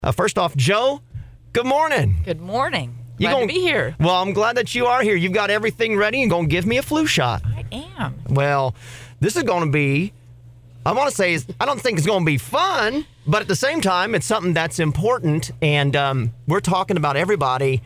First off, Joe, good morning. Good morning. Glad to be here. Well, I'm glad that you are here. You've got everything ready and going to give me a flu shot. I am. Well, this is going to be, I want to say, I don't think it's going to be fun, but at the same time, it's something that's important. And we're talking about everybody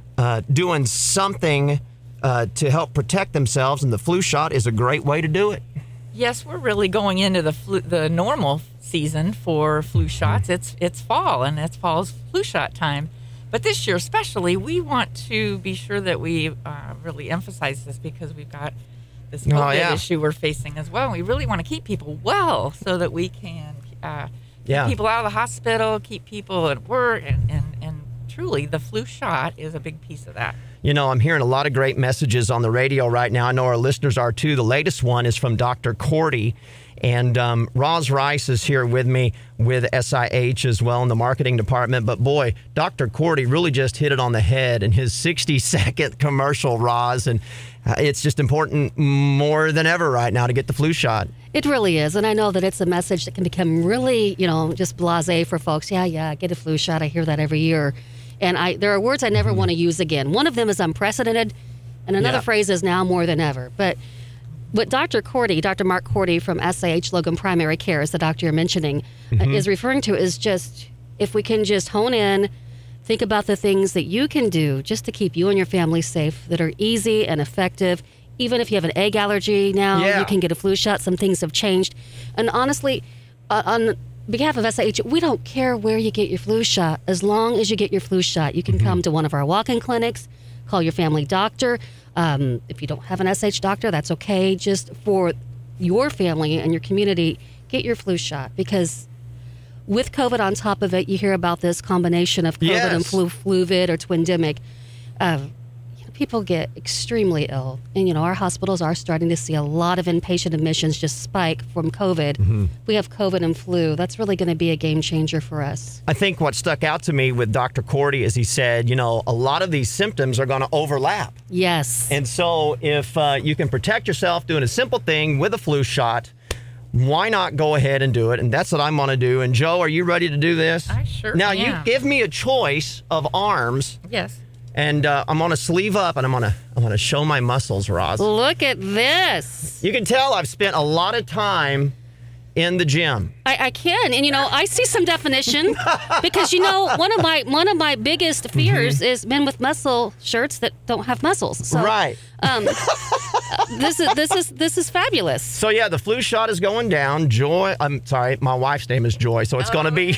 doing something to help protect themselves, and the flu shot is a great way to do it. Yes, we're really going into the normal season for flu shots. It's fall, and it's fall's flu shot time. But this year especially, we want to be sure that we really emphasize this because we've got this COVID issue we're facing as well. We really want to keep people well so that we can keep people out of the hospital, keep people at work, and truly the flu shot is a big piece of that. You know, I'm hearing a lot of great messages on the radio right now. I know our listeners are too. The latest one is from Dr. Cordy. And Roz Rice is here with me with SIH as well in the marketing department. But boy, Dr. Cordy really just hit it on the head in his 60-second commercial, Roz. And it's just important more than ever right now to get the flu shot. It really is. And I know that it's a message that can become really, just blasé for folks. Yeah, get a flu shot. I hear that every year. And there are words I never want to use again. One of them is unprecedented, and another phrase is now more than ever. But what Dr. Mark Cordy from SIH Logan Primary Care, is the doctor you're mentioning, is referring to is just, if we can just hone in, think about the things that you can do just to keep you and your family safe that are easy and effective. Even if you have an egg allergy now, you can get a flu shot. Some things have changed. And honestly, on behalf of SIH, we don't care where you get your flu shot. As long as you get your flu shot, you can come to one of our walk-in clinics, call your family doctor. If you don't have an SH doctor, that's okay. Just for your family and your community, get your flu shot. Because with COVID on top of it, you hear about this combination of COVID and fluvid or twindemic. People get extremely ill. And, our hospitals are starting to see a lot of inpatient admissions just spike from COVID. We have COVID and flu. That's really going to be a game changer for us. I think what stuck out to me with Dr. Cordy is he said, a lot of these symptoms are going to overlap. Yes. And so if you can protect yourself doing a simple thing with a flu shot, why not go ahead and do it? And that's what I'm going to do. And Joe, are you ready to do this? I sure am. Now, you give me a choice of arms. Yes. And I'm going to sleeve up, and I'm going to show my muscles, Roz. Look at this. You can tell I've spent a lot of time in the gym. I can, and I see some definition because one of my biggest fears is men with muscle shirts that don't have muscles. So, right. This is fabulous. So the flu shot is going down. Joy, I'm sorry, my wife's name is Joy, so it's going to be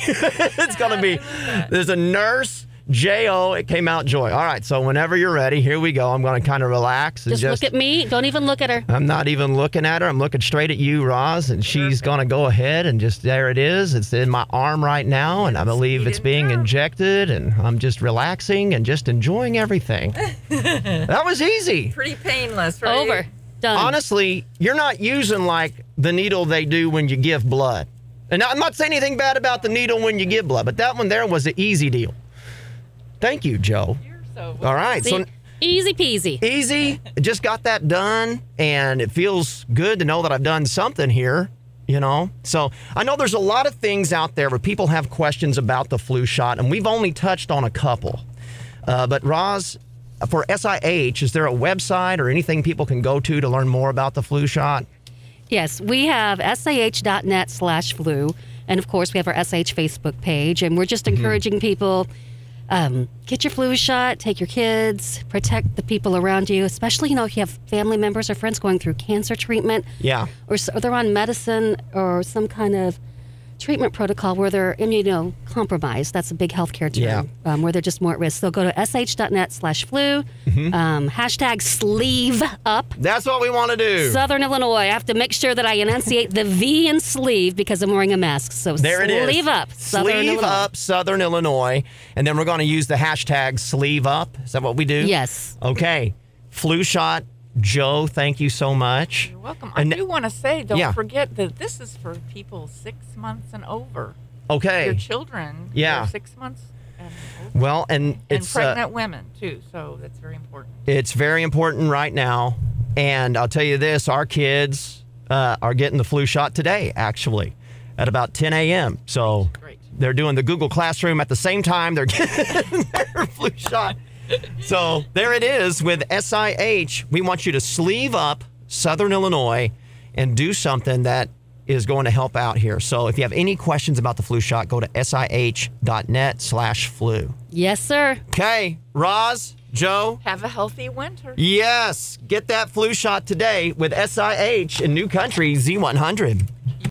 there's a nurse. J-O, it came out Joy. All right, so whenever you're ready, here we go. I'm going to kind of relax. And just look at me. Don't even look at her. I'm not even looking at her. I'm looking straight at you, Roz, and she's going to go ahead and just, there it is. It's in my arm right now, and I believe it's being injected, and I'm just relaxing and just enjoying everything. That was easy. Pretty painless, right? Over. Done. Honestly, you're not using like the needle they do when you give blood. And I'm not saying anything bad about the needle when you give blood, but that one there was an easy deal. Thank you, Joe. You're so welcome. All right. So easy peasy. Easy. Just got that done, and it feels good to know that I've done something here, So I know there's a lot of things out there where people have questions about the flu shot, and we've only touched on a couple. But Roz, for SIH, is there a website or anything people can go to learn more about the flu shot? Yes, we have sih.net/flu, and of course we have our SIH Facebook page, and we're just encouraging people. Get your flu shot, take your kids, protect the people around you, especially, if you have family members or friends going through cancer treatment. Yeah. Or they're on medicine or some kind of treatment protocol where they're immunocompromised. That's a big healthcare term, where they're just more at risk. So go to sh.net/flu, hashtag sleeve up. That's what we want to do. Southern Illinois. I have to make sure that I enunciate the V in sleeve because I'm wearing a mask. So there it is. Sleeve up, Southern Sleeve Illinois. up, Southern Illinois. And then we're going to use the hashtag sleeve up. Is that what we do? Yes. Okay. Flu shot. Joe, thank you so much. You're welcome. I do want to say, don't forget that this is for people 6 months and over. Okay. Your children are 6 months and over. Well, and it's pregnant women, too, so that's very important. It's very important right now. And I'll tell you this, our kids are getting the flu shot today, actually, at about 10 a.m. So Great. they're doing the Google Classroom at the same time they're getting their flu shot. So there it is with SIH. We want you to sleeve up Southern Illinois and do something that is going to help out here. So if you have any questions about the flu shot, go to sih.net/flu. Yes, sir. Okay, Roz, Joe. Have a healthy winter. Yes, get that flu shot today with SIH in New Country Z100.